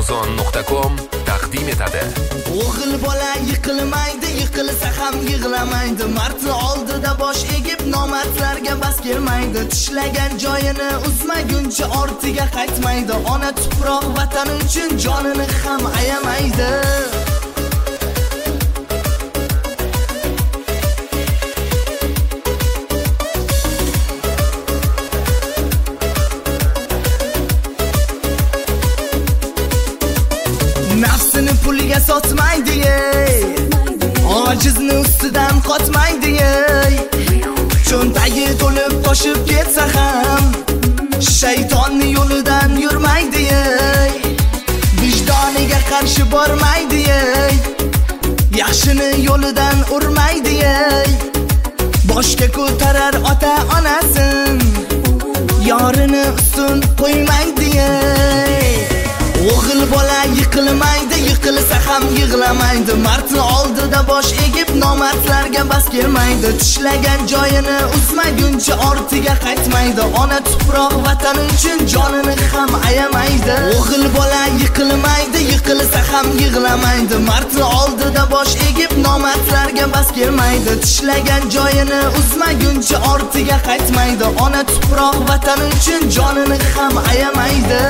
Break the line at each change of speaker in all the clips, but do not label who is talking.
Amazon.com taqdim etadi.
O'g'il bola yiqilmaydi, yiqilsa ham yig'lamaydi. Mardni oldida bosh egib nomardlarga bas kelmaydi. Tishlagan joyini uzmaguncha ortiga qaytmaydi. Ona tuproq vatani uchun jonini ham ayamaydi. Nafsini pulga sotmaydi, ojizni ustidan qotmaydi. Cho'ntagi to'lib toshib ketsa ham shaytonning yo'lidan yurmaydi. Vijdoniga qarshi bormaydi, yaxshini yo'lidan urmaydi. Boshga ko'tarar ota onasin, yorini ustun qo'ymaydi. O'g'il bola yiqilmaydi, yiqilsa ham yig'lamaydi. Mardni oldida bosh egib nomardlarga bas kelmaydi. Tishlagan joyini uzmaguncha ortiga qaytmaydi. Ona tuproq vatani uchun jonini ham ayamaydi. O'g'il bola yiqilmaydi, yiqilsa ham yig'lamaydi. Mardni oldida bosh egib nomardlarga bas kelmaydi. Tishlagan joyini uzmaguncha ortiga qaytmaydi. Ona tuproq vatani uchun jonini ham ayamaydi.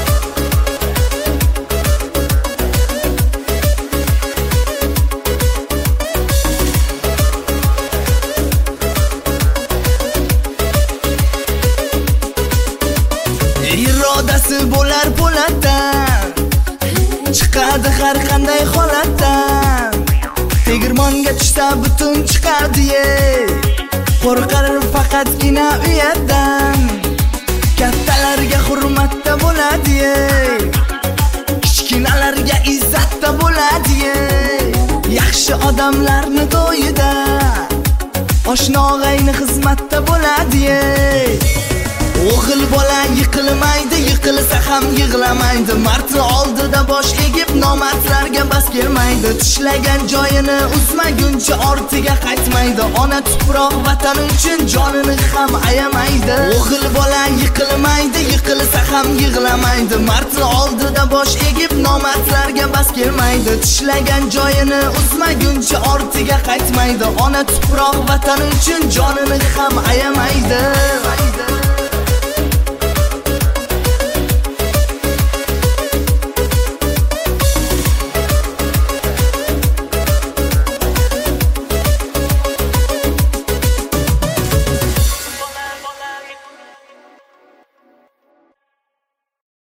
Irodasi bo'lar po'latdan, chiqadi har qanday holatdan. Tegirmonga tushsa butun chiqadi, qo'rqar faqatgina uyatdan. Kattalarga hurmatda bo'ladi, kichkinalarga izzatda bo'ladi. Yaxshi odamlarni to'yida, oshna-og'ayni xizmatda bo'ladi. O'g'il bola yiqilmaydi, yiqilsa ham yig'lamaydi. Mardni oldida bosh egib nomardlarga bas kelmaydi. Tishlagan joyini uzmaguncha ortiga qaytmaydi. Ona tuproq vatani uchun jonini ham ayamaydi. O'g'il bola yiqilmaydi, yiqilsa ham yig'lamaydi. Mardni oldida bosh egib nomardlarga bas kelmaydi. Tishlagan joyini uzmaguncha ortiga qaytmaydi. Ona tuproq vatani uchun jonini ham ayamaydi.